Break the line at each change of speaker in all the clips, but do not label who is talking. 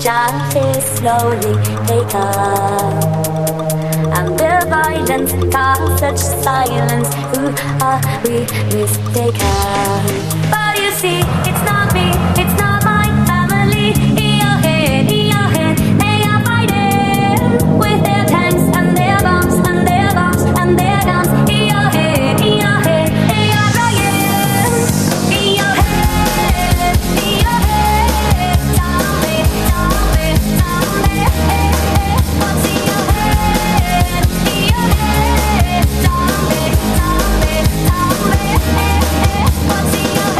Just is slowly taken, and the violence caused such silence. Who are we mistaken? But you see, it's not me, it's not my family. In your head, they are fighting with their tanks and their bombs and their bombs and their guns. In your head, they are crying. In your head, in your head. Tell me, what's in your head? In your head. Tell me, what's in your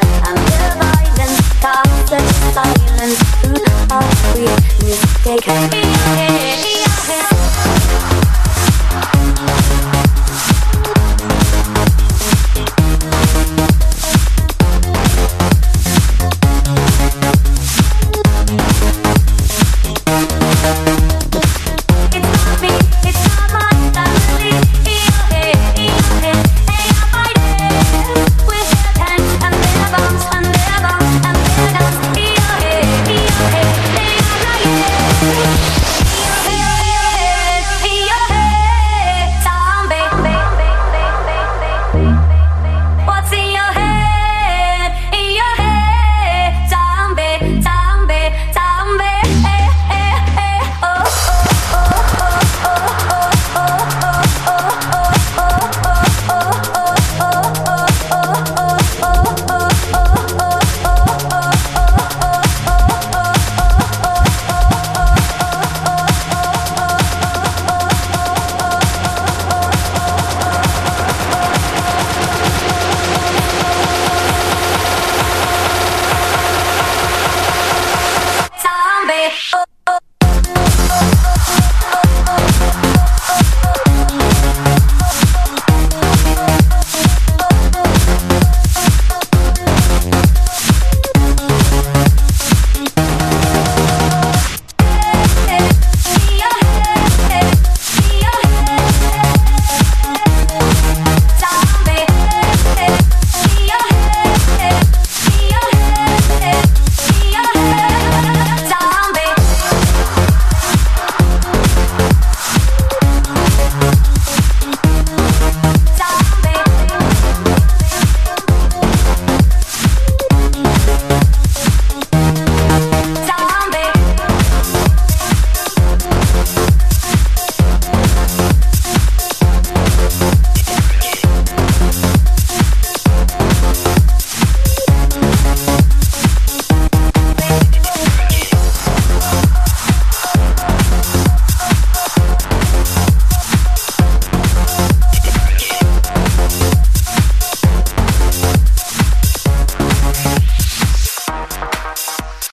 Take